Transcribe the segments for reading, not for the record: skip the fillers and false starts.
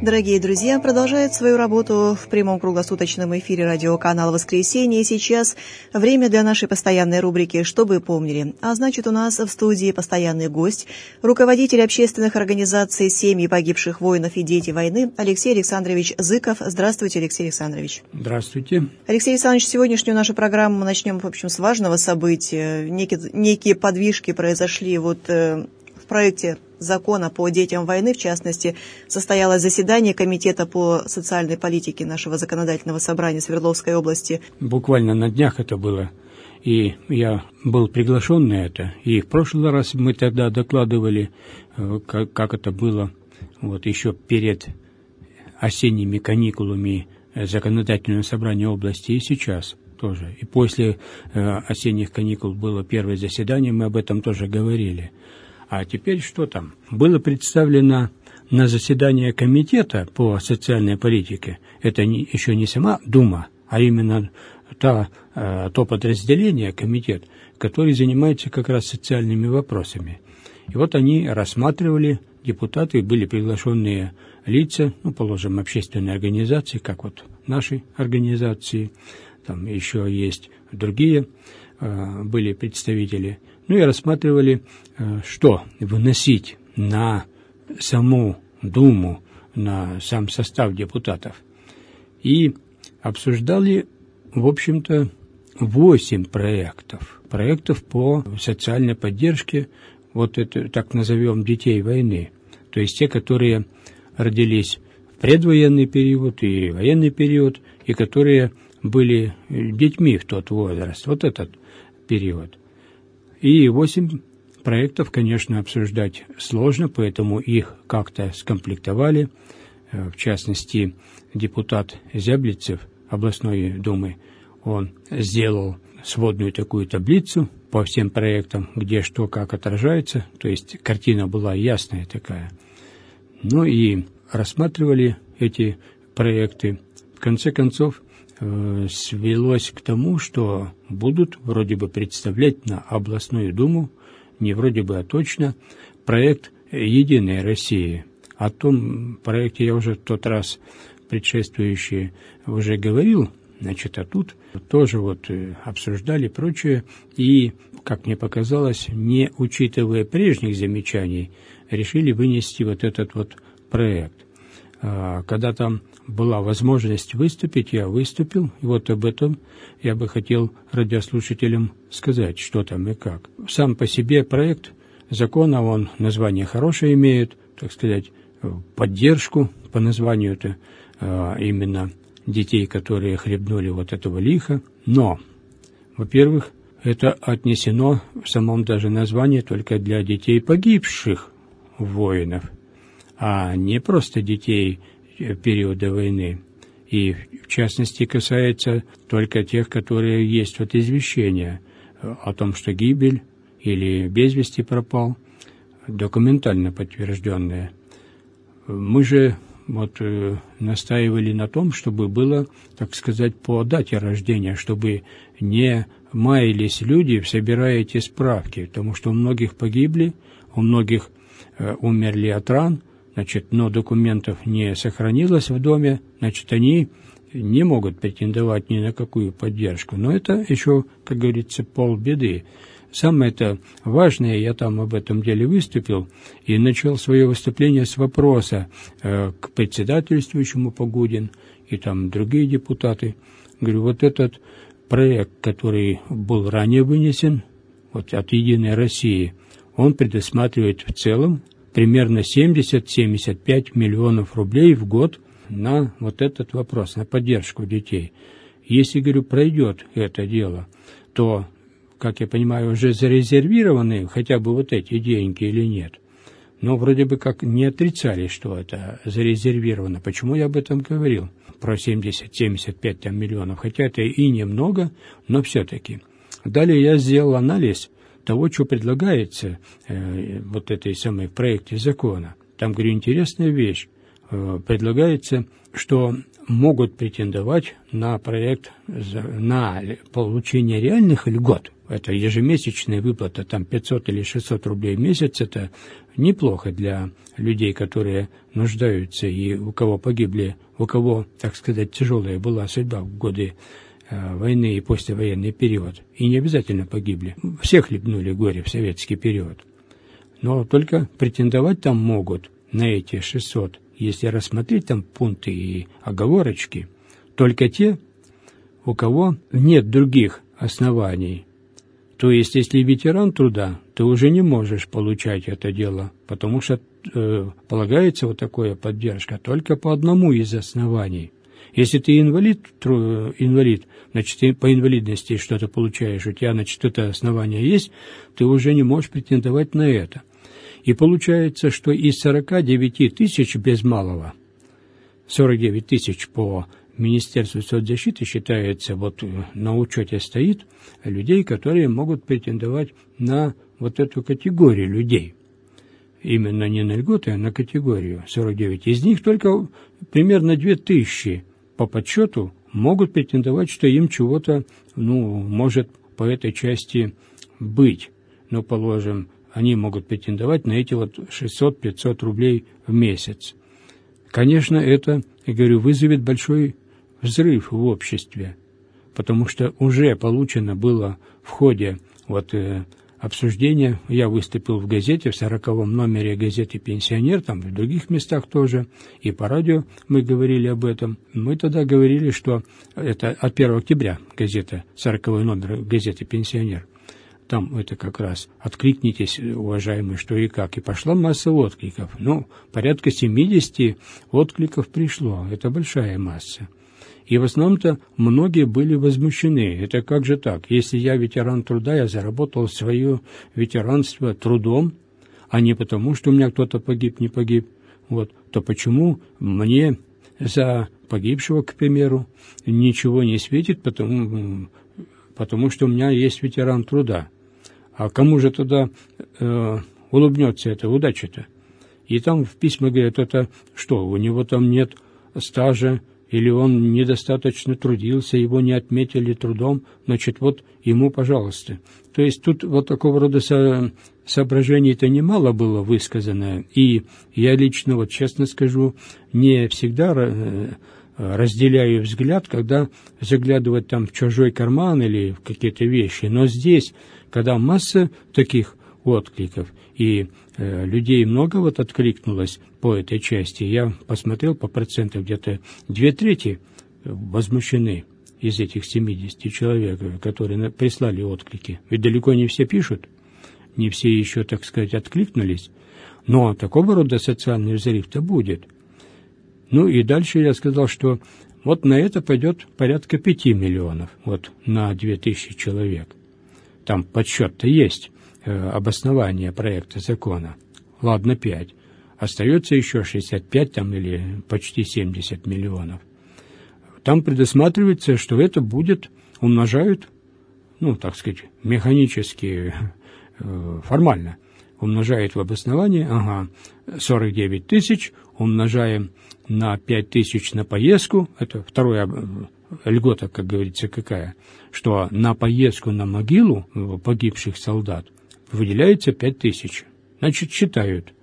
Дорогие друзья, продолжает свою работу в прямом круглосуточном эфире радиоканала «Воскресенье». И сейчас время для нашей постоянной рубрики «Что вы помнили?». А значит, у нас в студии постоянный гость, руководитель общественных организаций «Семьи погибших воинов и дети войны» Алексей Александрович Зыков. Здравствуйте, Алексей Александрович. Здравствуйте. Алексей Александрович, сегодняшнюю нашу программу мы начнем, в общем, с важного события. Некие подвижки произошли в проекте закона по детям войны, в частности, состоялось заседание Комитета по социальной политике нашего законодательного собрания Свердловской области. Буквально на днях это было, и я был приглашен на это. И в прошлый раз мы тогда докладывали, как это было еще перед осенними каникулами законодательного собрания области, и сейчас тоже. И после осенних каникул было первое заседание, мы об этом тоже говорили. А теперь что там? Было представлено на заседание комитета по социальной политике, это еще не сама Дума, а именно то подразделение, комитет, который занимается как раз социальными вопросами. И вот они рассматривали, депутаты, были приглашенные лица, положим, общественные организации, как вот наши организации, там еще есть другие, были представители, и рассматривали, что выносить на саму Думу, на сам состав депутатов. И обсуждали, в общем-то, 8 проектов по социальной поддержке, это, так назовем, детей войны. То есть те, которые родились в предвоенный период и военный период, и которые были детьми в тот возраст, этот период. И 8 проектов, конечно, обсуждать сложно, поэтому их как-то скомплектовали. В частности, депутат Зяблицев областной думы, он сделал сводную такую таблицу по всем проектам, где что как отражается, то есть картина была ясная такая. И рассматривали эти проекты. В конце концов, свелось к тому, что будут вроде бы представлять на областную думу, не вроде бы, а точно, проект «Единой России». О том проекте я уже в тот раз предшествующий уже говорил, а тут тоже обсуждали прочее, и, как мне показалось, не учитывая прежних замечаний, решили вынести этот проект. Когда там была возможность выступить, я выступил, и об этом я бы хотел радиослушателям сказать, что там и как. Сам по себе проект закона, он название хорошее имеет, так сказать, поддержку по названию-то именно детей, которые хлебнули этого лиха. Но, во-первых, это отнесено в самом даже названии только для детей погибших воинов, а не просто детей периода войны. И, в частности, касается только тех, которые есть извещение о том, что гибель или без вести пропал, документально подтвержденное. Мы же настаивали на том, чтобы было, так сказать, по дате рождения, чтобы не маялись люди, собирая эти справки, потому что у многих погибли, у многих умерли от ран, но документов не сохранилось в доме, они не могут претендовать ни на какую поддержку. Но это еще, как говорится, полбеды. Самое-то важное, я там об этом деле выступил и начал свое выступление с вопроса к председательствующему Погудин и там другие депутаты. Говорю, этот проект, который был ранее вынесен от «Единой России», он предусматривает в целом примерно 70-75 миллионов рублей в год на этот вопрос, на поддержку детей. Если, говорю, пройдет это дело, то, как я понимаю, уже зарезервированы хотя бы эти деньги или нет. Но вроде бы как не отрицали, что это зарезервировано. Почему я об этом говорил? Про 70-75 миллионов, хотя это и немного, но все-таки. Далее я сделал анализ того, что предлагается этой самой в проекте закона. Там, говорю, интересная вещь. предлагается, что могут претендовать на проект, на получение реальных льгот. Это ежемесячная выплата, там 500 или 600 рублей в месяц. Это неплохо для людей, которые нуждаются и у кого погибли, у кого, так сказать, тяжелая была судьба в годы войны и послевоенный период. И не обязательно погибли. Все хлебнули горе в советский период. Но только претендовать там могут на эти 600, если рассмотреть там пункты и оговорочки, только те, у кого нет других оснований. То есть, если ветеран труда, ты уже не можешь получать это дело, потому что полагается вот такая поддержка только по одному из оснований. Если ты инвалид, значит, ты по инвалидности что-то получаешь, у тебя, значит, это основание есть, ты уже не можешь претендовать на это. И получается, что из 49 тысяч без малого, 49 тысяч по Министерству соцзащиты считается, вот на учете стоит людей, которые могут претендовать на вот эту категорию людей. Именно не на льготы, а на категорию 49. Из них только примерно 2000 по подсчету могут претендовать, что им чего-то, может по этой части быть. Положим, они могут претендовать на эти вот 600-500 рублей в месяц. Конечно, это, я говорю, вызовет большой взрыв в обществе, потому что уже получено было в ходе обсуждения, я выступил в газете, в 40-м номере газеты «Пенсионер», там и в других местах тоже, и по радио мы говорили об этом. Мы тогда говорили, что это от 1 октября газета, 40-й номер газеты «Пенсионер». Там это как раз «Откликнитесь, уважаемые, что и как». И пошла масса откликов. Порядка 70 откликов пришло. Это большая масса. И в основном-то многие были возмущены. Это как же так? Если я ветеран труда, я заработал свое ветеранство трудом, а не потому, что у меня кто-то погиб, не погиб, то почему мне за погибшего, к примеру, ничего не светит, потому что у меня есть ветеран труда? А кому же тогда улыбнется эта удача-то? И там в письмах говорят, это что, у него там нет стажа, или он недостаточно трудился, его не отметили трудом, значит, ему, пожалуйста. То есть тут такого рода соображений-то немало было высказано, и я лично, честно скажу, не всегда разделяю взгляд, когда заглядывать там в чужой карман или в какие-то вещи, но здесь, когда масса таких откликов, и людей много откликнулось по этой части, я посмотрел по процентам, где-то 2/3 возмущены из этих 70 человек, которые прислали отклики. Ведь далеко не все пишут, не все еще, так сказать, откликнулись, но такого рода социальный взрыв-то будет. И дальше я сказал, что на это пойдет порядка 5 миллионов, на 2000 человек. Там подсчет-то есть, обоснование проекта закона. Ладно, 5. Остается еще 65 или почти 70 миллионов. Там предусматривается, что это умножают, так сказать, механически, формально. Умножают в обосновании, 49 тысяч, умножаем на 5 тысяч на поездку, это вторая льгота, как говорится, какая, что на поездку на могилу погибших солдат выделяется 5 тысяч. Значит, считают,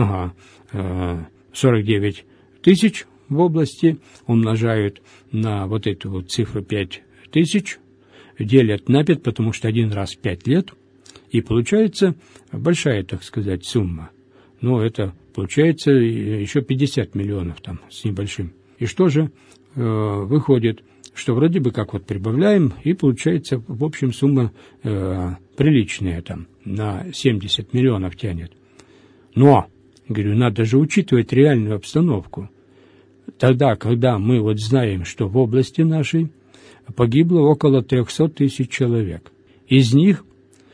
49 тысяч в области умножают на эту цифру 5 тысяч, делят на 5, потому что один раз 5 лет, и получается большая, так сказать, сумма. Это получается еще 50 миллионов там с небольшим. И что же выходит, что вроде бы как прибавляем, и получается, в общем, сумма приличная там, на 70 миллионов тянет. Но, говорю, надо же учитывать реальную обстановку. Тогда, когда мы знаем, что в области нашей погибло около 300 тысяч человек. Из них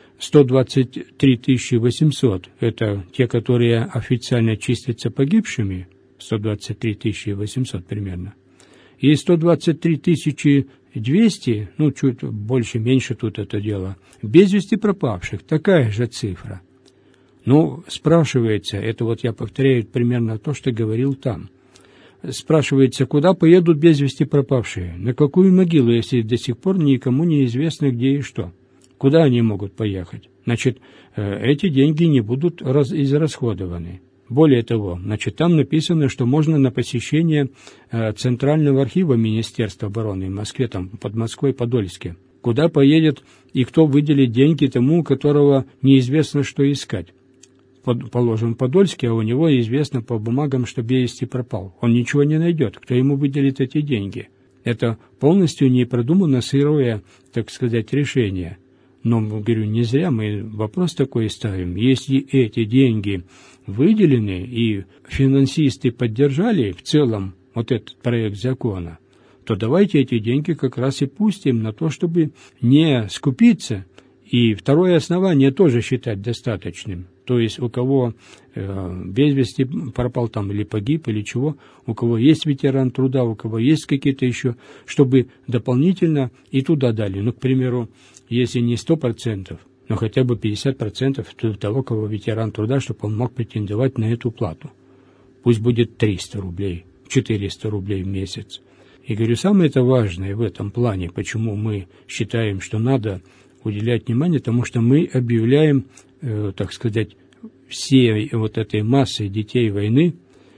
123 800 – это те, которые официально числятся погибшими, 123 800 примерно. И 123 200, чуть больше-меньше тут это дело, без вести пропавших, такая же цифра. Спрашивается, это я повторяю примерно то, что говорил там. спрашивается, куда поедут без вести пропавшие? На какую могилу, если до сих пор никому не известно, где и что? Куда они могут поехать? Значит, эти деньги не будут израсходованы. Более того, значит, там написано, что можно на посещение Центрального архива Министерства обороны в Москве, там под Москвой, Подольске. Куда поедет и кто выделит деньги тому, у которого неизвестно, что искать. Положим, в Подольске, а у него известно по бумагам, что без вести пропал. Он ничего не найдет. Кто ему выделит эти деньги? Это полностью не продумано сырое, так сказать, решение. Но, говорю, не зря мы вопрос такой ставим. Если эти деньги выделены и финансисты поддержали в целом вот этот проект закона, то давайте эти деньги как раз и пустим на то, чтобы не скупиться. И второе основание тоже считать достаточным. То есть у кого без вести пропал там или погиб, или чего, у кого есть ветеран труда, у кого есть какие-то еще, чтобы дополнительно и туда дали. Ну, к примеру, если не 100%, но хотя бы 50% того, кого ветеран труда, чтобы он мог претендовать на эту плату. Пусть будет 300 рублей, 400 рублей в месяц. И говорю, самое это важное в этом плане, почему мы считаем, что надо уделять внимание, потому что мы объявляем, так сказать, всей вот этой массой детей войны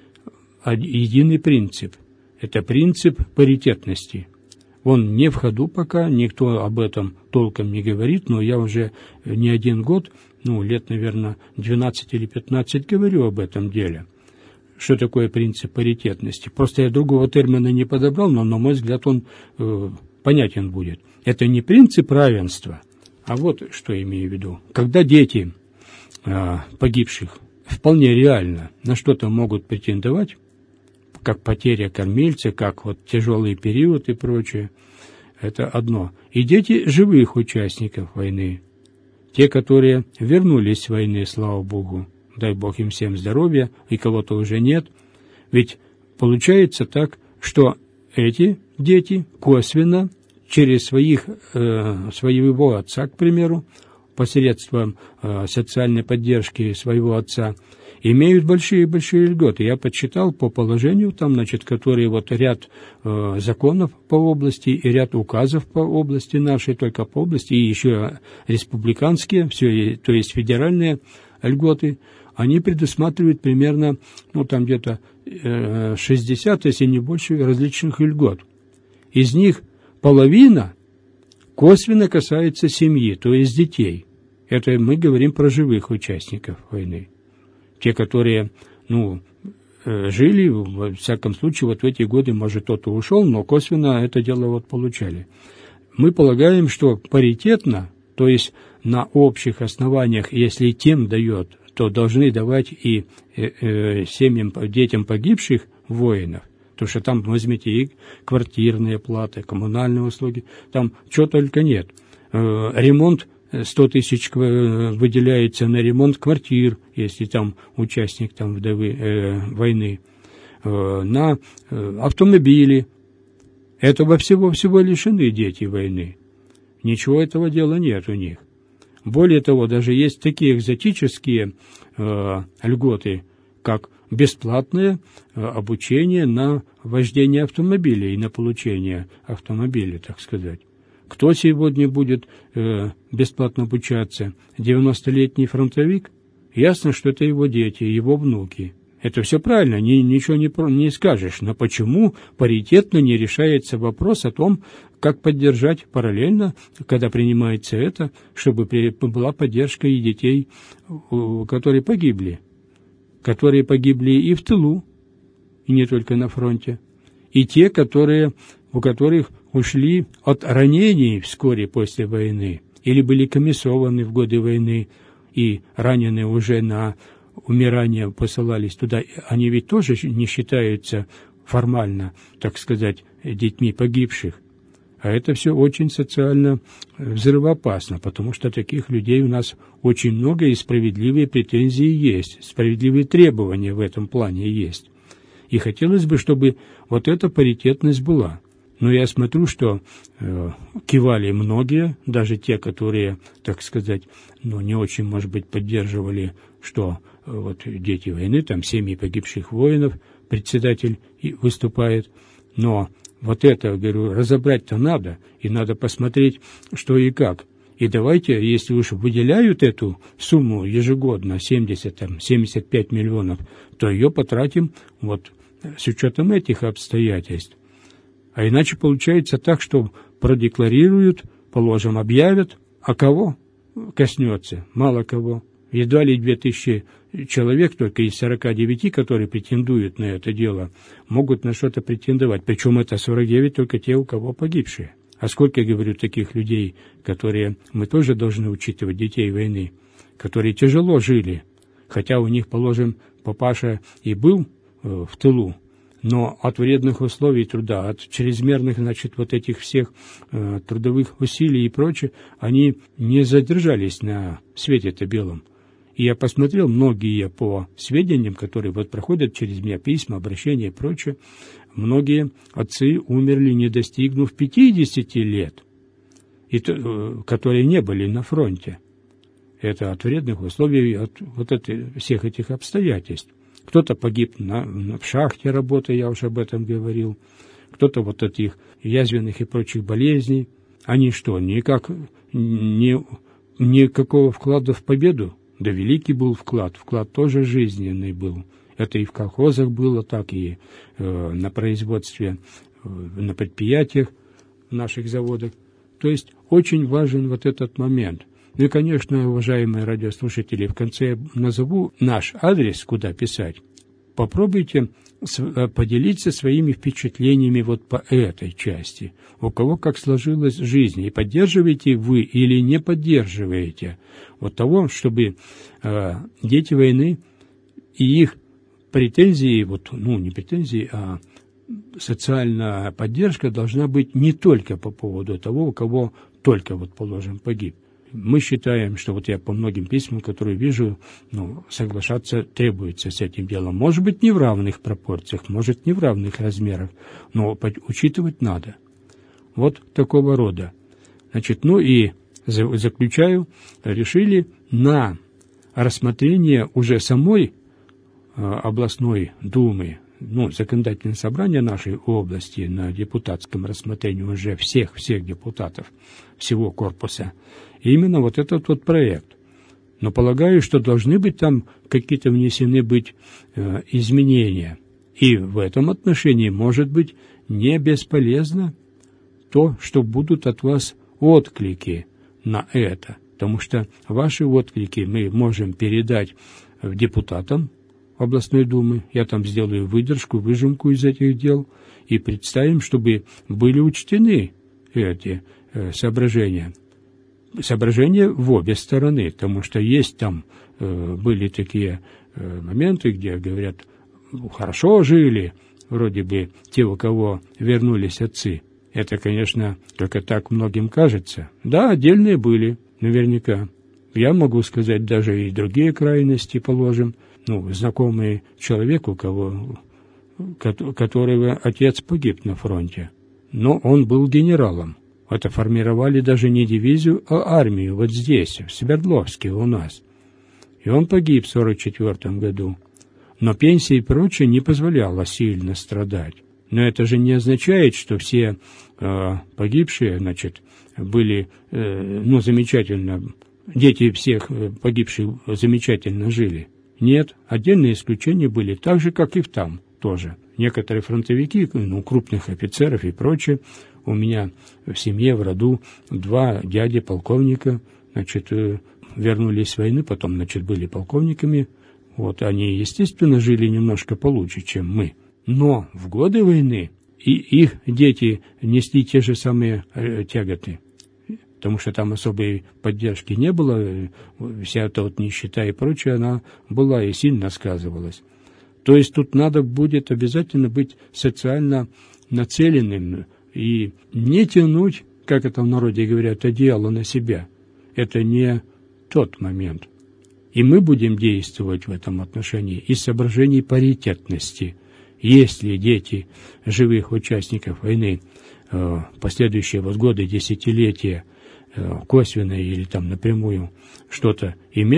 единый принцип. Это принцип паритетности. Он не в ходу пока, никто об этом толком не говорит, но я уже не один год, лет, наверное, 12 или 15 говорю об этом деле. Что такое принцип паритетности? Просто я другого термина не подобрал, но, на мой взгляд, он понятен будет. Это не принцип равенства, а вот что имею в виду. Когда дети погибших вполне реально на что-то могут претендовать, как потеря кормильца, как вот тяжелый период и прочее, это одно. И дети живых участников войны, те, которые вернулись с войны, слава Богу, дай Бог им всем здоровья, и кого-то уже нет. Ведь получается так, что эти дети косвенно через своего отца, к примеру, посредством социальной поддержки своего отца, имеют большие-большие льготы. Я подсчитал по положению, там, значит, которые вот ряд законов по области и ряд указов по области нашей, только по области, и еще республиканские, все, то есть федеральные льготы, они предусматривают примерно, там где-то 60, если не больше, различных льгот. Из них половина косвенно касается семьи, то есть детей. Это мы говорим про живых участников войны. Те, которые, жили, во всяком случае, вот в эти годы, может, кто-то ушел, но косвенно это дело вот получали. Мы полагаем, что паритетно, то есть на общих основаниях, если тем дает, то должны давать и семьям, детям погибших воинов, потому что там, возьмите, и квартирные платы, коммунальные услуги, там чего только нет. Ремонт, 100 тысяч выделяется на ремонт квартир, если там участник там, войны, на автомобили. Этого всего лишены дети войны. Ничего этого дела нет у них. Более того, даже есть такие экзотические льготы, как бесплатное обучение на вождение автомобиля и на получение автомобиля, так сказать. Кто сегодня будет бесплатно обучаться? 90-летний фронтовик? Ясно, что это его дети, его внуки. Это все правильно, ничего не скажешь. Но почему паритетно не решается вопрос о том, как поддержать параллельно, когда принимается это, чтобы была поддержка и детей, которые погибли и в тылу, и не только на фронте, и те, у которых ушли от ранений вскоре после войны, или были комиссованы в годы войны, и раненые уже на умирание посылались туда, они ведь тоже не считаются формально, так сказать, детьми погибших. А это все очень социально взрывоопасно, потому что таких людей у нас очень много, и справедливые претензии есть, справедливые требования в этом плане есть. И хотелось бы, чтобы вот эта паритетность была. Но я смотрю, что кивали многие, даже те, которые, так сказать, не очень, может быть, поддерживали, что вот дети войны, там семьи погибших воинов, председатель выступает. Но вот это, говорю, разобрать-то надо, и надо посмотреть, что и как. И давайте, если уж выделяют эту сумму ежегодно, 75 миллионов, то ее потратим вот с учетом этих обстоятельств. А иначе получается так, что продекларируют, положим, объявят, а кого коснется? Мало кого. Едва ли 2000 человек только из 49, которые претендуют на это дело, могут на что-то претендовать. Причем это 49 только те, у кого погибшие. А сколько, я говорю, таких людей, которые мы тоже должны учитывать, детей войны, которые тяжело жили, хотя у них, положим, папаша и был в тылу, но от вредных условий труда, от чрезмерных, значит, вот этих всех трудовых усилий и прочее, они не задержались на свете-то белом. И я посмотрел, многие по сведениям, которые вот проходят через меня, письма, обращения и прочее, многие отцы умерли, не достигнув 50 лет, которые не были на фронте. Это от вредных условий, от всех этих обстоятельств. Кто-то погиб в шахте работая, я уже об этом говорил. Кто-то вот от их язвенных и прочих болезней. Они что, никакого вклада в победу? Да великий был вклад тоже жизненный был. Это и в колхозах было, так и на производстве, на предприятиях, в наших заводах. То есть очень важен вот этот момент. Ну и, конечно, уважаемые радиослушатели, в конце назову наш адрес, куда писать. Попробуйте поделиться своими впечатлениями вот по этой части. У кого как сложилась жизнь, и поддерживаете вы или не поддерживаете вот того, чтобы дети войны и их претензии, не претензии, а социальная поддержка должна быть не только по поводу того, у кого только, положим, погиб. Мы считаем, что я по многим письмам, которые вижу, соглашаться требуется с этим делом. Может быть, не в равных пропорциях, может, не в равных размерах, но учитывать надо. Вот такого рода. Значит, и заключаю, решили на рассмотрение уже самой областной думы, законодательное собрание нашей области на депутатском рассмотрении уже всех депутатов всего корпуса, именно вот этот проект. Но полагаю, что должны быть там какие-то внесены быть изменения. И в этом отношении, может быть, не бесполезно то, что будут от вас отклики на это. Потому что ваши отклики мы можем передать депутатам областной думы. Я там сделаю выжимку из этих дел и представим, чтобы были учтены эти соображения. Соображения в обе стороны, потому что есть там, были такие моменты, где говорят, хорошо жили, вроде бы те, у кого вернулись отцы. Это, конечно, только так многим кажется. Да, отдельные были, наверняка. Я могу сказать, даже и другие крайности, положим, знакомые человеку, которого отец погиб на фронте. Но он был генералом. Это формировали даже не дивизию, а армию вот здесь, в Свердловске у нас. И он погиб в 1944 году. Но пенсия и прочее не позволяло сильно страдать. Но это же не означает, что все погибшие, были, замечательно, дети всех погибших замечательно жили. Нет, отдельные исключения были, так же, как и там тоже. Некоторые фронтовики, крупных офицеров и прочее, у меня в семье, в роду 2 дяди полковника, вернулись с войны, потом, были полковниками. Они, естественно, жили немножко получше, чем мы. Но в годы войны и их дети несли те же самые тяготы, потому что там особой поддержки не было, вся эта нищета и прочее, она была и сильно сказывалась. То есть тут надо будет обязательно быть социально нацеленным и не тянуть, как это в народе говорят, одеяло на себя. Это не тот момент. И мы будем действовать в этом отношении из соображений паритетности. Если дети живых участников войны последующие годы, десятилетия, косвенно или напрямую что-то имели,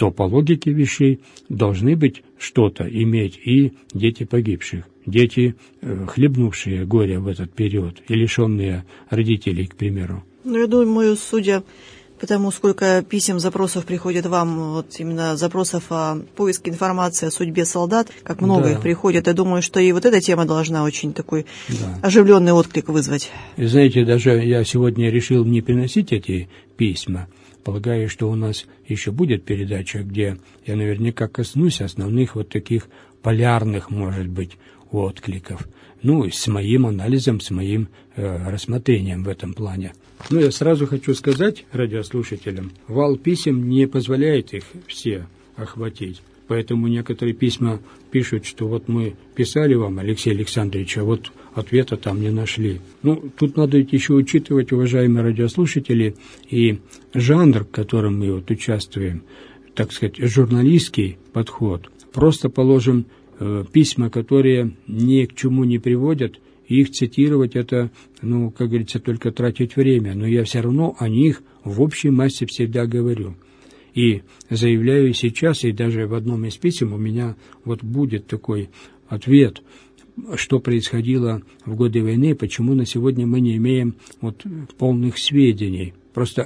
то по логике вещей должны быть что-то иметь и дети погибших, дети, хлебнувшие горе в этот период и лишенные родителей, к примеру. Ну, я думаю, судя по тому, сколько писем, запросов приходит вам, вот именно запросов о поиске информации о судьбе солдат, как много их приходит, я думаю, что и вот эта тема должна очень такой оживленный отклик вызвать. И знаете, даже я сегодня решил не приносить эти письма. Полагаю, что у нас еще будет передача, где я наверняка коснусь основных вот таких полярных, может быть, откликов. Ну, с моим анализом, с моим рассмотрением в этом плане. Ну, я сразу хочу сказать радиослушателям, вал писем не позволяет их все охватить. Поэтому некоторые письма пишут, что вот мы писали вам, Алексей Александрович, а вот ответа там не нашли. Ну, тут надо еще учитывать, уважаемые радиослушатели, и жанр, в котором мы вот участвуем, так сказать, журналистский подход. Просто положим письма, которые ни к чему не приводят, и их цитировать это, ну, как говорится, только тратить время. Но я все равно о них в общей массе всегда говорю. И заявляю сейчас, и даже в одном из писем у меня вот будет такой ответ, что происходило в годы войны, почему на сегодня мы не имеем вот полных сведений. Просто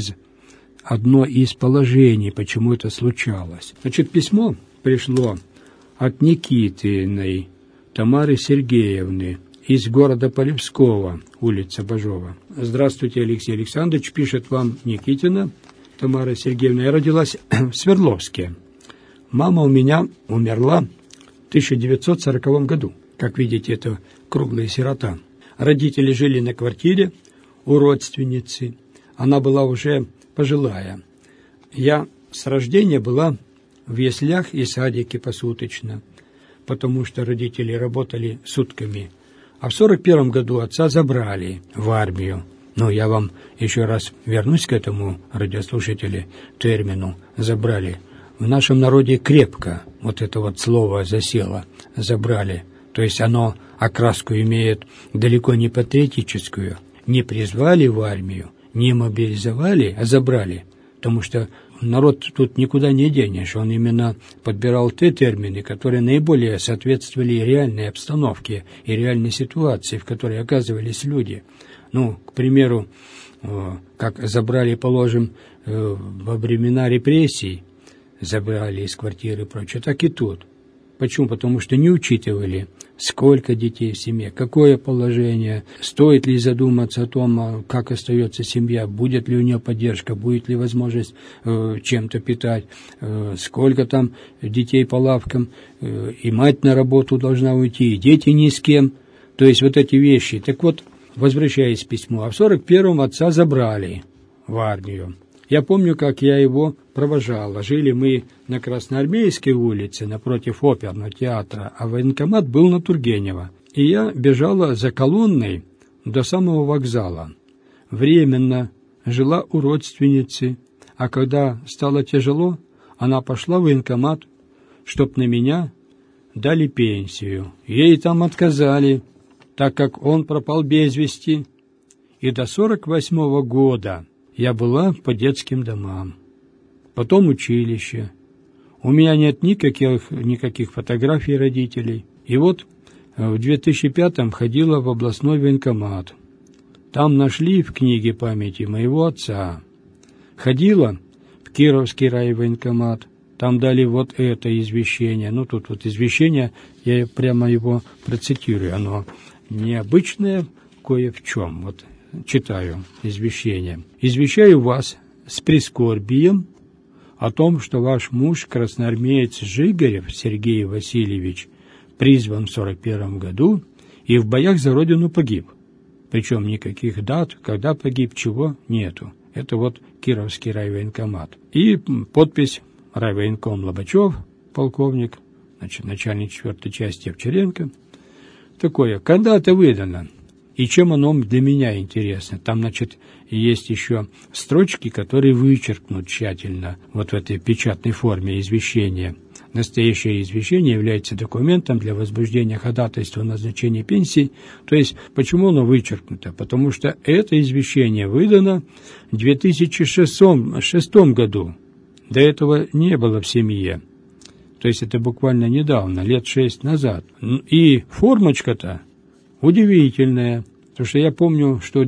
одно из положений, почему это случалось. Значит, письмо пришло от Никитиной Тамары Сергеевны из города Полевского, улица Бажова. Здравствуйте, Алексей Александрович, пишет вам Никитина Тамара Сергеевна. Я родилась в Свердловске. Мама у меня умерла в 1940 году. Как видите, это круглая сирота. Родители жили на квартире у родственницы. Она была уже пожилая. Я с рождения была в яслях и садике посуточно, потому что родители работали сутками. А в 1941 году отца забрали в армию. Но я вам еще раз вернусь к этому, радиослушатели, термину «забрали». В нашем народе крепко вот это вот слово засело «забрали». То есть оно окраску имеет далеко не патриотическую. Не призвали в армию, не мобилизовали, а забрали. Потому что народ тут никуда не денешь. Он именно подбирал те термины, которые наиболее соответствовали реальной обстановке и реальной ситуации, в которой оказывались люди. Ну, к примеру, как забрали, положим, во времена репрессий, забрали из квартиры и прочее, так и тут. Почему? Потому что не учитывали, сколько детей в семье, какое положение, стоит ли задуматься о том, как остается семья, будет ли у нее поддержка, будет ли возможность чем-то питать, сколько там детей по лавкам, и мать на работу должна уйти, и дети ни с кем. То есть вот эти вещи. Так вот, возвращаясь к письму, а в 1941-м отца забрали в армию. Я помню, как я его провожал. Жили мы на Красноармейской улице, напротив оперного театра, а военкомат был на Тургенева. И я бежала за колонной до самого вокзала. Временно жила у родственницы, а когда стало тяжело, она пошла в военкомат, чтоб на меня дали пенсию. Ей там отказали, так как он пропал без вести. И до 1948 года я была по детским домам, потом училище. У меня нет никаких фотографий родителей. И вот в 2005-м ходила в областной военкомат. Там нашли в книге памяти моего отца. Ходила в Кировский райвоенкомат. Там дали вот это извещение. Ну, тут вот извещение, я прямо его процитирую. Оно необычное кое в чем. Вот читаю извещение. «Извещаю вас с прискорбием о том, что ваш муж, красноармеец Жигарев Сергей Васильевич, призван в 1941 году и в боях за родину погиб. Причем никаких дат, когда погиб, чего нету». Это вот Кировский райвоенкомат. И подпись райвоенком Лобачев, полковник, значит, начальник 4-й части Овчаренко. Такое, когда это выдано? И чем оно для меня интересно? Там, значит, есть еще строчки, которые вычеркнут тщательно вот в этой печатной форме извещения. Настоящее извещение является документом для возбуждения ходатайства о назначении пенсии. То есть, почему оно вычеркнуто? Потому что это извещение выдано в 2006 году. До этого не было в семье. То есть это буквально недавно, лет 6 назад. И формочка-то удивительная. Потому что я помню, что в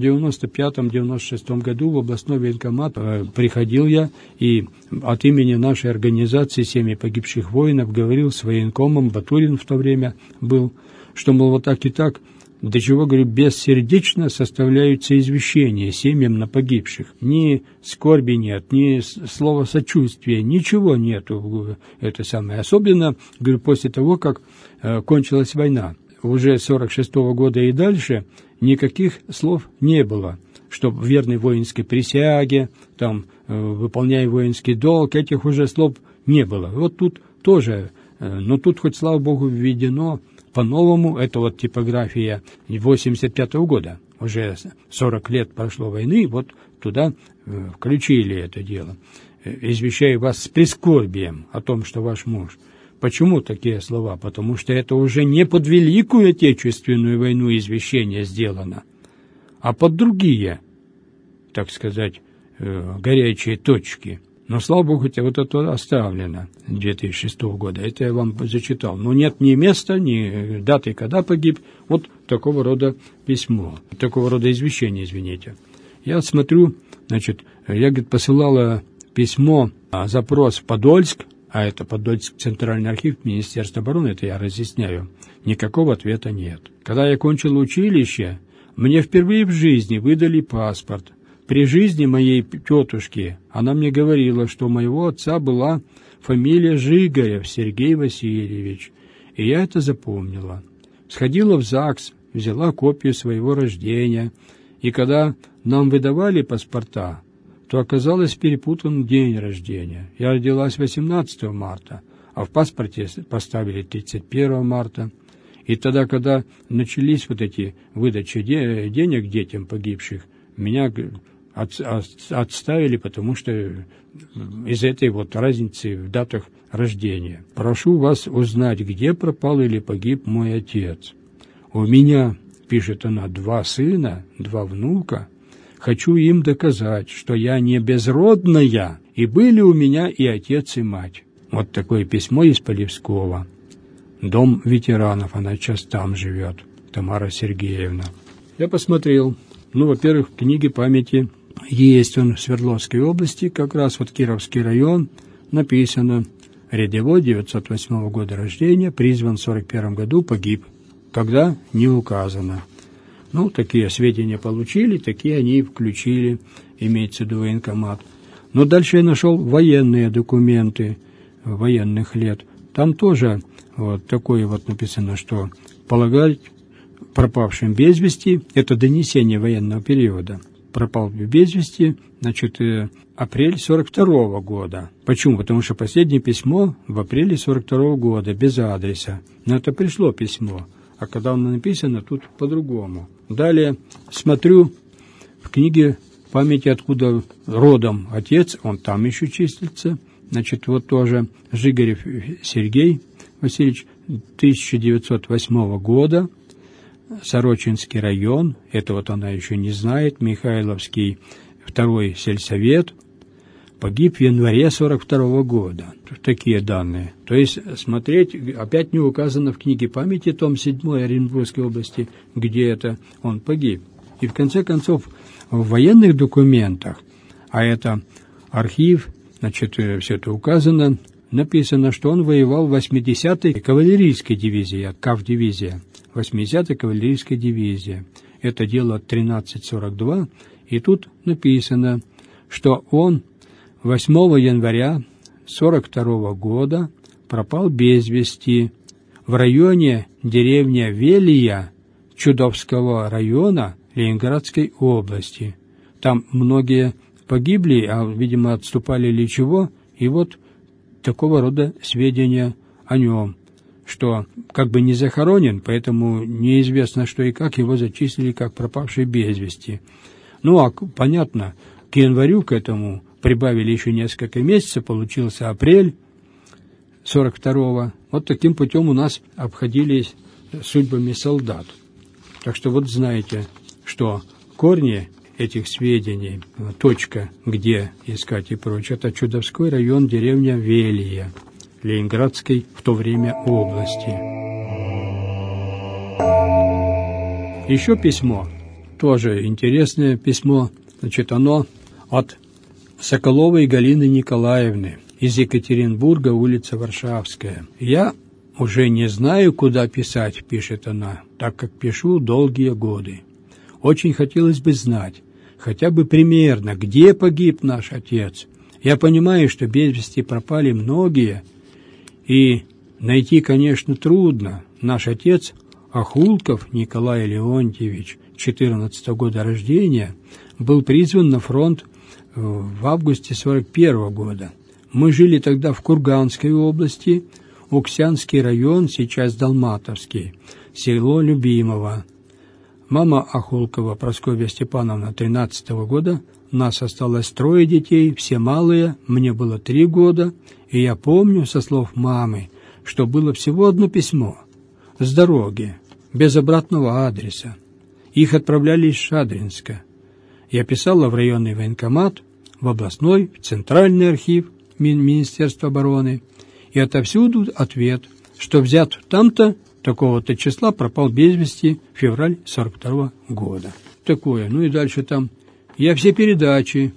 95-96 году в областной военкомат приходил я и от имени нашей организации «Семьи погибших воинов» говорил с военкомом, Батурин в то время был, что, мол, вот так и так, до чего, говорю, бессердечно составляются извещения семьям на погибших. Ни скорби нет, ни слова сочувствия, ничего нету. Это самое. Особенно, говорю, после того, как кончилась война. Уже с 46-го года и дальше никаких слов не было, что верный воинской присяге, там, выполняя воинский долг, этих уже слов не было. Вот тут тоже, но тут хоть, слава Богу, введено по-новому, это вот типография 85-го года, уже 40 лет прошло войны, вот туда включили это дело. Извещаю вас с прискорбием о том, что ваш муж. Почему такие слова? Потому что это уже не под Великую Отечественную войну извещение сделано, а под другие, так сказать, горячие точки. Но, слава Богу, вот это оставлено 2006 года. Это я вам зачитал. Но нет ни места, ни даты, когда погиб. Вот такого рода письмо, такого рода извещение, извините. Я смотрю, значит, я, говорит, посылала письмо, запрос в Подольск, а это Подольск, Центральный архив Министерства обороны, это я разъясняю, никакого ответа нет. Когда я кончил училище, мне впервые в жизни выдали паспорт. При жизни моей тетушки она мне говорила, что у моего отца была фамилия Жигарев Сергей Васильевич, и я это запомнила. Сходила в ЗАГС, взяла копию своего рождения, и когда нам выдавали паспорта, то оказалось перепутан день рождения. Я родилась 18 марта, а в паспорте поставили 31 марта. И тогда, когда начались вот эти выдачи денег детям погибших, меня отставили, потому что из этой вот разницы в датах рождения. Прошу вас узнать, где пропал или погиб мой отец. У меня, пишет она, 2 сына, 2 внука. Хочу им доказать, что я не безродная, и были у меня и отец, и мать. Вот такое письмо из Полевского. Дом ветеранов, она сейчас там живет, Тамара Сергеевна. Я посмотрел. Во-первых, в книге памяти есть он в Свердловской области, как раз вот Кировский район, написано: рядовой 908 года рождения, призван в 41 году, погиб. Когда? Не указано. Такие сведения получили, такие они и включили, имеется в виду военкомат. Но дальше я нашел военные документы военных лет. Там тоже вот такое вот написано, что полагать пропавшим без вести, это донесение военного периода, пропал без вести, значит, апрель 42 года. Почему? Потому что последнее письмо в апреле 42 года, без адреса. Но это пришло письмо. А когда оно написано, тут по-другому. Далее смотрю в книге памяти, откуда родом отец, он там еще числится. Значит, вот тоже Жигарев Сергей Васильевич, 1908 года, Сорочинский район, это вот она еще не знает, Михайловский 2-й сельсовет, погиб в январе 42 года. Такие данные. То есть смотреть, опять не указано в книге памяти, том 7 Оренбургской области, где это он погиб. И в конце концов в военных документах, а это архив, значит, все это указано, написано, что он воевал в 80-й кавалерийской дивизии, КАВ-дивизия, 80-й кавалерийской дивизии. Это дело 1342, и тут написано, что он 8 января 42 года пропал без вести в районе деревня Велия Чудовского района Ленинградской области. Там многие погибли, а, видимо, отступали или чего, и вот такого рода сведения о нем, что как бы не захоронен, поэтому неизвестно, что и как его зачислили как пропавший без вести. А понятно, к январю к этому прибавили еще несколько месяцев, получился апрель 42-го. Вот таким путем у нас обходились судьбами солдат. Так что вот знаете, что корни этих сведений, точка, где искать и прочее, это Чудовской район, деревня Велия, Ленинградской в то время области. Еще письмо, тоже интересное письмо, значит, оно от Соколовой Галины Николаевны из Екатеринбурга, улица Варшавская. «Я уже не знаю, куда писать», — пишет она, «так как пишу долгие годы. Очень хотелось бы знать, хотя бы примерно, где погиб наш отец. Я понимаю, что без вести пропали многие, и найти, конечно, трудно. Наш отец Охулков Николай Леонтьевич, 14 года рождения, был призван на фронт в августе 41 года. Мы жили тогда в Курганской области, Уксянский район, сейчас Долматовский, село Любимово. Мама Охулкова, Прасковья Степановна, 13 года, нас осталось 3 детей, все малые, мне было 3 года, и я помню со слов мамы, что было всего одно письмо с дороги, без обратного адреса. Их отправляли из Шадринска. Я писала в районный военкомат, в областной, в центральный архив Министерства обороны, и отовсюду ответ, что взят там-то, такого-то числа, пропал без вести, февраль 42 года. Такое. Ну и дальше там. Я все передачи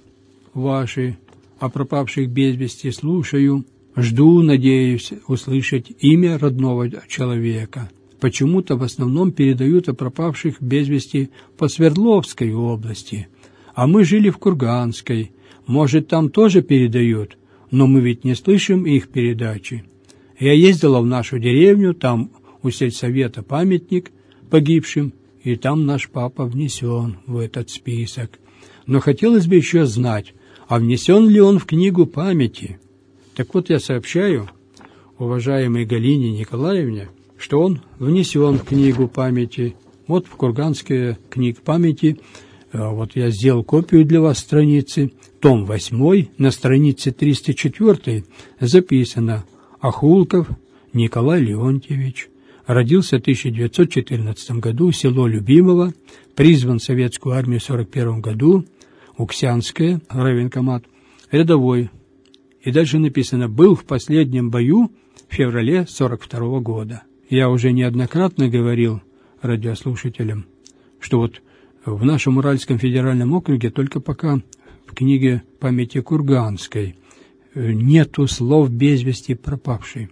ваши о пропавших без вести слушаю, жду, надеюсь услышать имя родного человека. Почему-то в основном передают о пропавших без вести по Свердловской области, а мы жили в Курганской. Может, там тоже передают, но мы ведь не слышим их передачи. Я ездила в нашу деревню, там у сельсовета памятник погибшим, и там наш папа внесен в этот список. Но хотелось бы еще знать, а внесен ли он в книгу памяти? Так вот, я сообщаю уважаемой Галине Николаевне, что он внесен в книгу памяти. Вот в Курганская книга памяти, вот я сделал копию для вас страницы, том 8, на странице 304 записано: Охулков Николай Леонтьевич, родился в 1914 году, село Любимово, призван в советскую армию в 1941 году, Уксянская, райвоенкомат, рядовой. И дальше написано: был в последнем бою в феврале 1942 года. Я уже неоднократно говорил радиослушателям, что вот в нашем Уральском федеральном округе только пока в книге памяти Курганской нету слов без вести пропавший.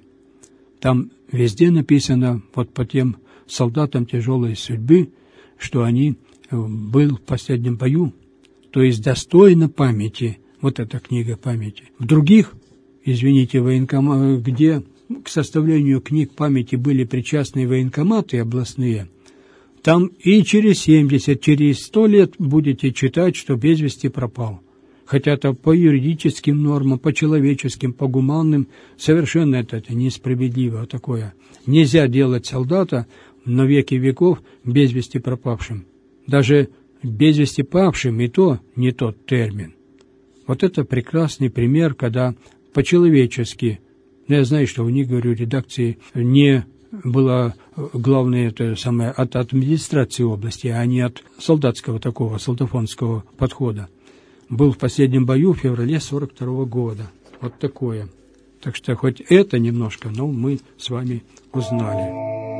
Там везде написано вот по тем солдатам тяжелой судьбы, что они был в последнем бою, то есть достойно памяти, вот эта книга памяти. В других, извините, военкоматах, где к составлению книг памяти были причастны военкоматы областные, там и через 70, через 100 лет будете читать, что без вести пропал. Хотя это по юридическим нормам, по человеческим, по гуманным, совершенно это несправедливо такое. Нельзя делать солдата на веки веков без вести пропавшим. Даже без вести павшим и то не тот термин. Вот это прекрасный пример, когда по-человечески, я знаю, что у них, говорю, редакции не было главное это самое от администрации области, а не от солдатского такого, солдафонского подхода. Был в последнем бою в феврале 1942 года. Вот такое. Так что хоть это немножко, но мы с вами узнали.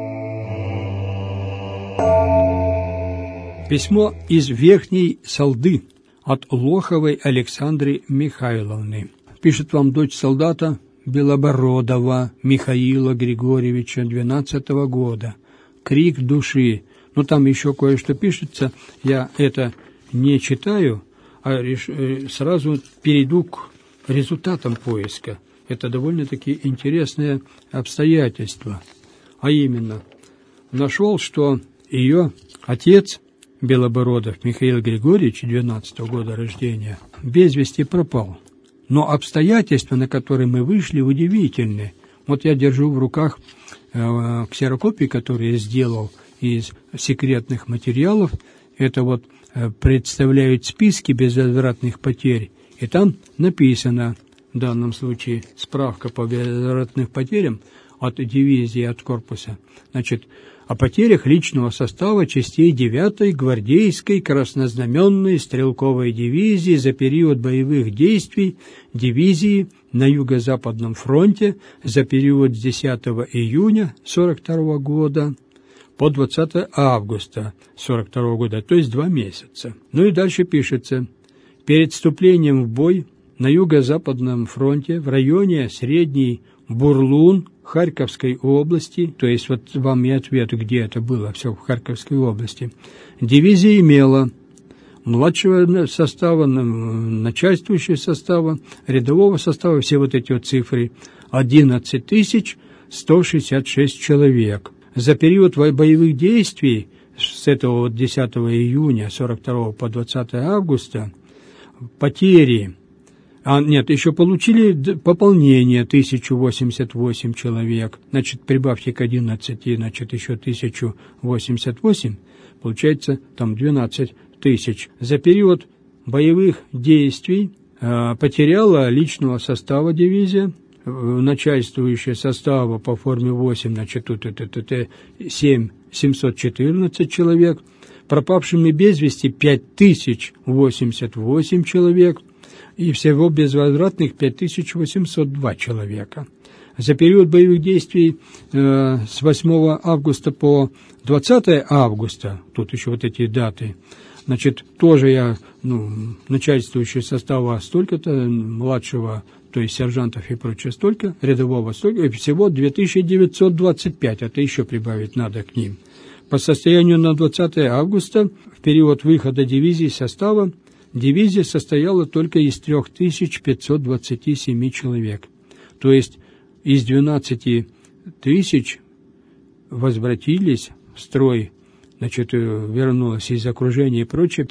Письмо из Верхней Салды от Лоховой Александры Михайловны. Пишет вам дочь солдата Белобородова Михаила Григорьевича 12 года. Крик души. Ну, там еще кое-что пишется. Я это не читаю, а сразу перейду к результатам поиска. Это довольно-таки интересное обстоятельство. А именно, нашел, что ее отец Белобородов Михаил Григорьевич, 12 года рождения, без вести пропал. Но обстоятельства, на которые мы вышли, удивительны. Вот я держу в руках ксерокопии, которые я сделал из секретных материалов. Это вот представляют списки безвозвратных потерь. И там написано, в данном случае справка по безвозвратным потерям, от дивизии, от корпуса. Значит, о потерях личного состава частей 9-й гвардейской краснознаменной стрелковой дивизии за период боевых действий дивизии на Юго-Западном фронте за период с 10 июня 1942 года по 20 августа 1942 года, то есть 2 месяца. Ну и дальше пишется: перед вступлением в бой на Юго-Западном фронте в районе Средний Бурлун Харьковской области, то есть вот вам и ответ, где это было, все в Харьковской области, дивизия имела младшего состава, начальствующего состава, рядового состава, все вот эти вот цифры, 11 166 человек. За период боевых действий с этого вот 10 июня 1942 по 20 августа потери, еще получили пополнение 1088 человек, значит, прибавьте к 11, значит, еще 1088, получается там 12 тысяч. За период боевых действий потеряла личного состава дивизия, начальствующего состава по форме 8, значит, тут это 714 человек, пропавшими без вести 5088 человек, и всего безвозвратных 5802 человека. За период боевых действий с 8 августа по 20 августа, тут еще вот эти даты, значит, тоже я, начальствующий состава столько-то, младшего, то есть сержантов и прочее столько, рядового столько, и всего 2925, это еще прибавить надо к ним. По состоянию на 20 августа, в период выхода дивизии состава, дивизия состояла только из 3527 человек. То есть из 12 тысяч возвратились в строй, значит, вернулось из окружения и прочее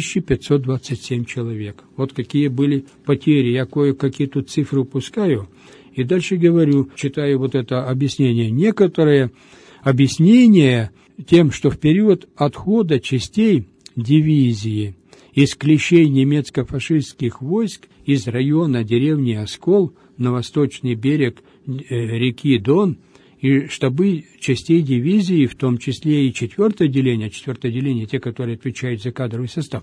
3527 человек. Вот какие были потери. Я кое-какие тут цифры упускаю. И дальше говорю, читаю вот это объяснение. Некоторые объяснения тем, что в период отхода частей дивизии из клещей немецко-фашистских войск из района деревни Оскол на восточный берег реки Дон и штабы частей дивизии, в том числе и 4-е отделение, те, которые отвечают за кадровый состав,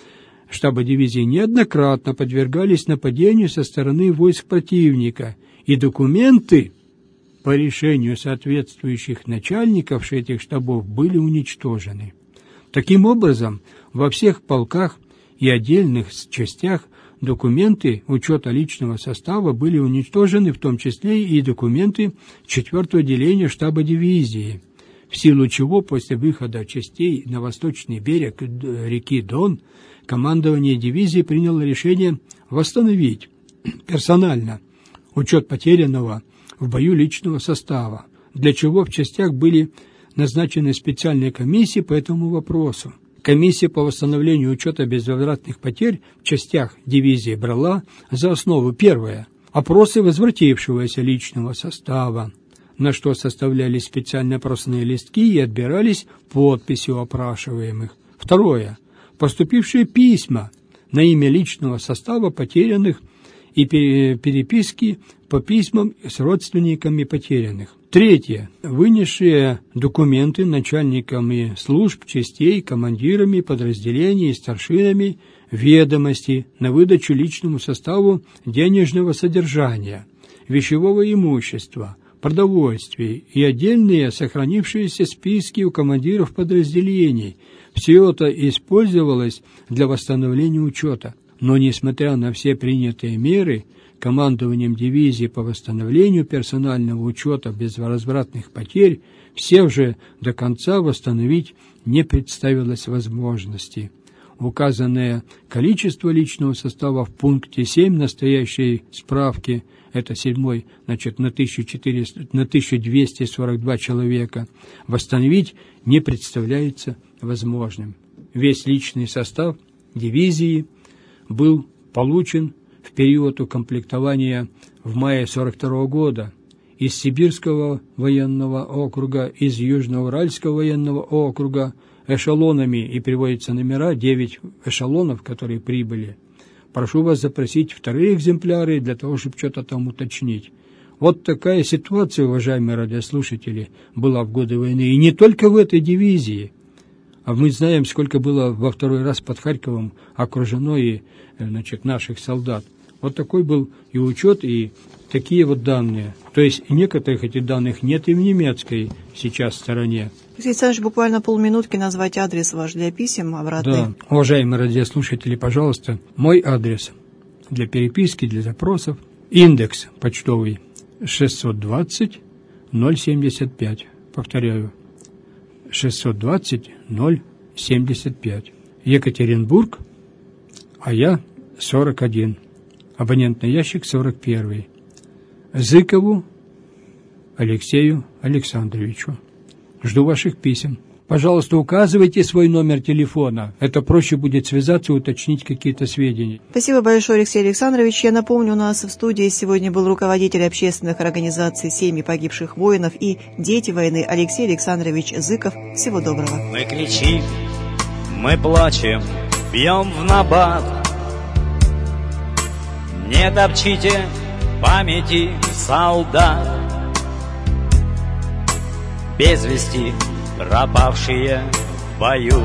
штаба дивизии неоднократно подвергались нападению со стороны войск противника, и документы по решению соответствующих начальников этих штабов были уничтожены. Таким образом, во всех полках и отдельных частях документы учета личного состава были уничтожены, в том числе и документы 4-го отделения штаба дивизии, в силу чего после выхода частей на восточный берег реки Дон командование дивизии приняло решение восстановить персонально учет потерянного в бою личного состава, для чего в частях были назначены специальные комиссии по этому вопросу. Комиссия по восстановлению учета безвозвратных потерь в частях дивизии брала за основу: первое – опросы возвратившегося личного состава, на что составлялись специальные опросные листки и отбирались подписи у опрашиваемых. Второе – поступившие письма на имя личного состава потерянных и переписки по письмам с родственниками потерянных. Третье. Вынесшие документы начальниками служб, частей, командирами подразделений и старшинами ведомости на выдачу личному составу денежного содержания, вещевого имущества, продовольствия и отдельные сохранившиеся списки у командиров подразделений. Все это использовалось для восстановления учета. Но, несмотря на все принятые меры, командованием дивизии по восстановлению персонального учета безвозвратных потерь всех же до конца восстановить не представилось возможности. Указанное количество личного состава в пункте 7 настоящей справки, это 7-й, значит, на 1242 человека, восстановить не представляется возможным. Весь личный состав дивизии был получен в период укомплектования в мае 1942 года из Сибирского военного округа, из Южноуральского военного округа эшелонами, и приводятся номера, 9 эшелонов, которые прибыли. Прошу вас запросить вторые экземпляры для того, чтобы что-то там уточнить. Вот такая ситуация, уважаемые радиослушатели, была в годы войны. И не только в этой дивизии. А мы знаем, сколько было во второй раз под Харьковом окружено и, наших солдат. Вот такой был и учет, и такие вот данные. То есть некоторых этих данных нет и в немецкой сейчас стороне. Алексей Александрович, буквально полминутки назвать адрес ваш для писем обратный. Да, уважаемые радиослушатели, пожалуйста, мой адрес для переписки, для запросов. Индекс почтовый 620 075. Повторяю, 620 075. Екатеринбург, а я 41. Абонентный ящик 41. Зыкову Алексею Александровичу. Жду ваших писем. Пожалуйста, указывайте свой номер телефона. Это проще будет связаться и уточнить какие-то сведения. Спасибо большое, Алексей Александрович. Я напомню, у нас в студии сегодня был руководитель общественных организаций «Семьи погибших воинов» и «Дети войны» Алексей Александрович Зыков. Всего доброго. Мы кричим, мы плачем, бьем в набат. Не топчите памяти солдат. Без вести пропавшие в бою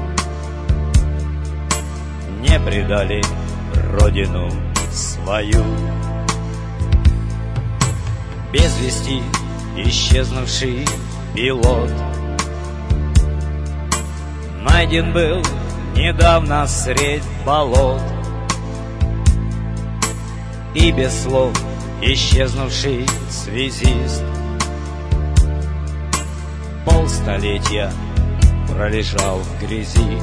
не предали родину свою. Без вести исчезнувший пилот найден был недавно средь болот. И без слов исчезнувший связист полстолетия пролежал в грязи.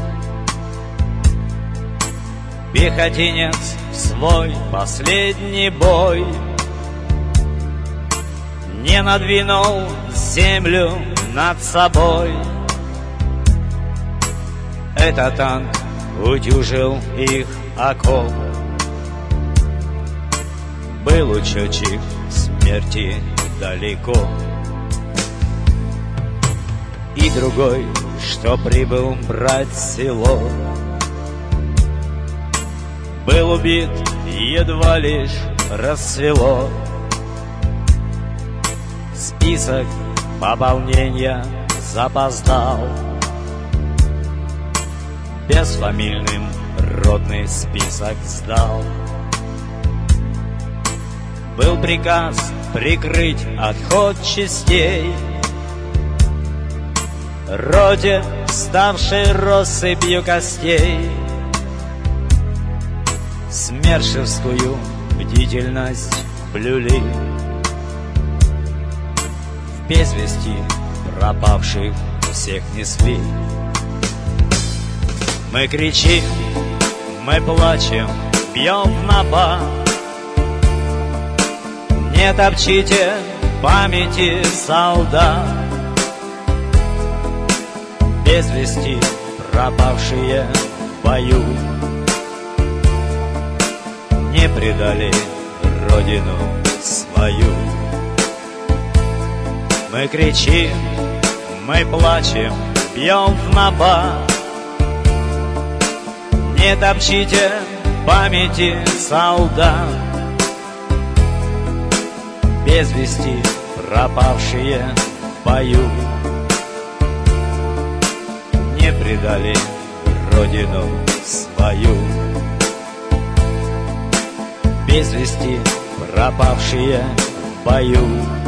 Пехотинец в свой последний бой не надвинул землю над собой. Этот танк утюжил их окоп. Был учетчик смерти далеко. И другой, что прибыл брать село, был убит, едва лишь рассвело. Список пополнения запоздал. Безфамильным родный список сдал. Был приказ прикрыть отход частей роте, ставшей россыпью костей. Смершевскую бдительность блюли. В без вести пропавших всех несли. Мы кричим, мы плачем, бьем в набат. Не топчите памяти солдат. Без вести пропавшие в бою не предали родину свою. Мы кричим, мы плачем, бьем в набат. Не топчите памяти солдат. Без вести пропавшие в бою не предали родину свою. Без вести пропавшие в бою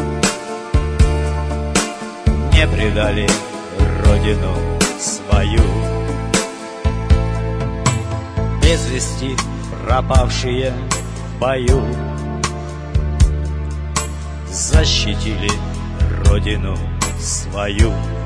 не предали родину свою. Без вести пропавшие в бою защитили родину свою.